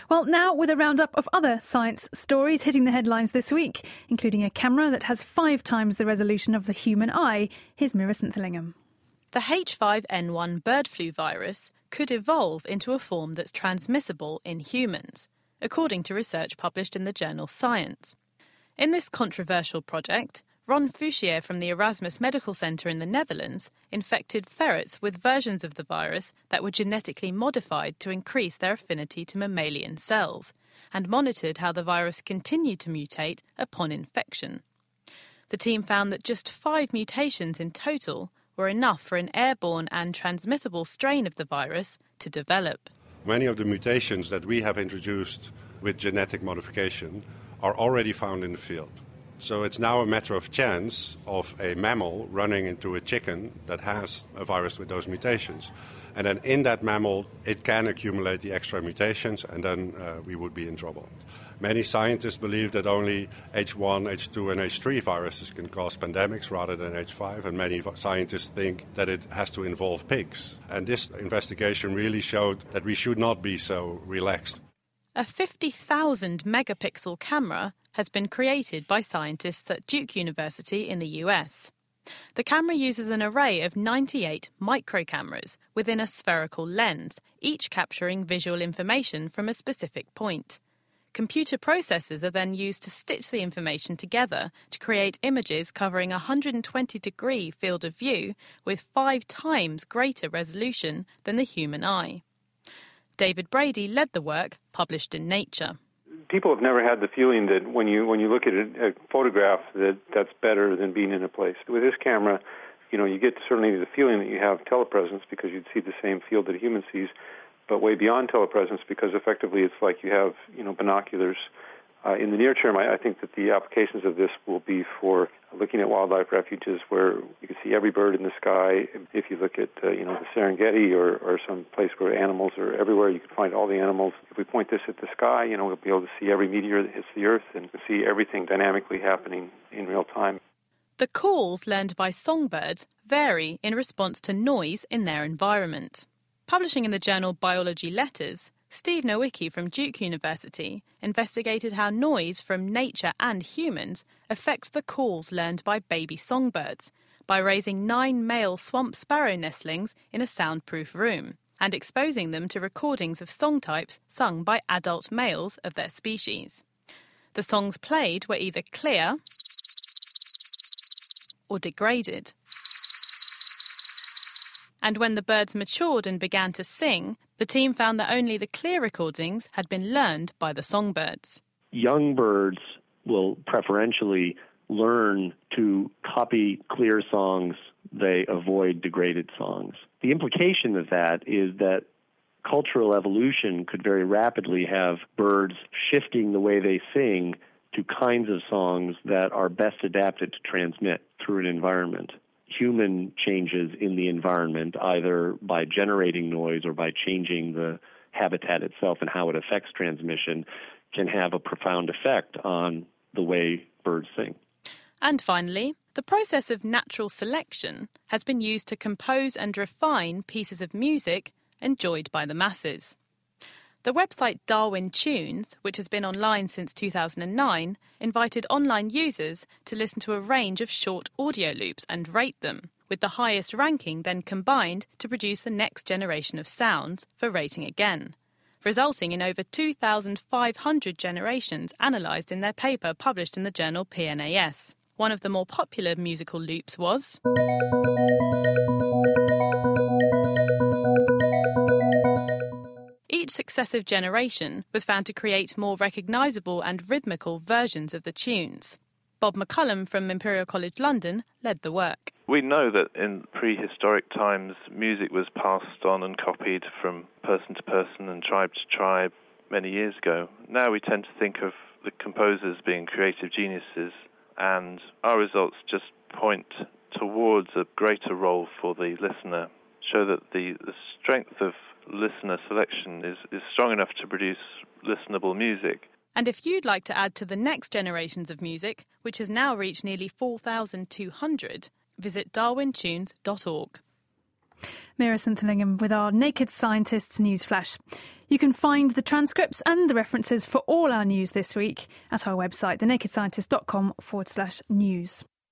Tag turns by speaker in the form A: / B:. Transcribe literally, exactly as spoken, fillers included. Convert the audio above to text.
A: Well, now with a roundup of other science stories hitting the headlines this week, including a camera that has five times the resolution of the human eye. Here's Mira Sinthalingham.
B: The H five N one bird flu virus could evolve into a form that's transmissible in humans, according to research published in the journal Science. In this controversial project, Ron Fouchier from the Erasmus Medical Centre in the Netherlands infected ferrets with versions of the virus that were genetically modified to increase their affinity to mammalian cells, and monitored how the virus continued to mutate upon infection. The team found that just five mutations in total were enough for an airborne and transmissible strain of the virus to develop.
C: Many of the mutations that we have introduced with genetic modification are already found in the field. So it's now a matter of chance of a mammal running into a chicken that has a virus with those mutations. And then in that mammal, it can accumulate the extra mutations, and then uh, we would be in trouble. Many scientists believe that only H one, H two, and H three viruses can cause pandemics rather than H five, and many scientists think that it has to involve pigs. And this investigation really showed that we should not be so relaxed.
B: A fifty thousand megapixel camera has been created by scientists at Duke University in the U S. The camera uses an array of ninety-eight microcameras within a spherical lens, each capturing visual information from a specific point. Computer processors are then used to stitch the information together to create images covering a one hundred twenty degree field of view with five times greater resolution than the human eye. David Brady led the work, published in Nature.
D: People have never had the feeling that when you when you look at a, a photograph that that's better than being in a place. With this camera, you know, you get certainly the feeling that you have telepresence because you'd see the same field that a human sees, but way beyond telepresence because effectively it's like you have, you know, binoculars. Uh, in the near term, I, I think that the applications of this will be for looking at wildlife refuges where you can see every bird in the sky. If you look at, uh, you know, the Serengeti or, or some place where animals are everywhere, you can find all the animals. If we point this at the sky, you know, we'll be able to see every meteor that hits the Earth and see everything dynamically happening in real time.
B: The calls learned by songbirds vary in response to noise in their environment. Publishing in the journal Biology Letters, Steve Nowicki from Duke University investigated how noise from nature and humans affects the calls learned by baby songbirds by raising nine male swamp sparrow nestlings in a soundproof room and exposing them to recordings of song types sung by adult males of their species. The songs played were either clear or degraded. And when the birds matured and began to sing, the team found that only the clear recordings had been learned by the songbirds.
E: Young birds will preferentially learn to copy clear songs. They avoid degraded songs. The implication of that is that cultural evolution could very rapidly have birds shifting the way they sing to kinds of songs that are best adapted to transmit through an environment. Human changes in the environment, either by generating noise or by changing the habitat itself and how it affects transmission, can have a profound effect on the way birds sing.
B: And finally, the process of natural selection has been used to compose and refine pieces of music enjoyed by the masses. The website Darwin Tunes, which has been online since two thousand nine, invited online users to listen to a range of short audio loops and rate them, with the highest ranking then combined to produce the next generation of sounds for rating again, resulting in over two thousand five hundred generations analysed in their paper published in the journal P N A S. One of the more popular musical loops was... Each successive generation was found to create more recognisable and rhythmical versions of the tunes. Bob McCullum from Imperial College London led the work.
F: We know that in prehistoric times, music was passed on and copied from person to person and tribe to tribe many years ago. Now we tend to think of the composers being creative geniuses, and our results just point towards a greater role for the listener, show that the, the strength of listener selection is, is strong enough to produce listenable music.
B: And if you'd like to add to the next generations of music, which has now reached nearly four thousand two hundred, visit darwin tunes dot org.
A: Mira Sinthalingham with our Naked Scientists news flash. You can find the transcripts and the references for all our news this week at our website, thenakedscientist.com forward slash news.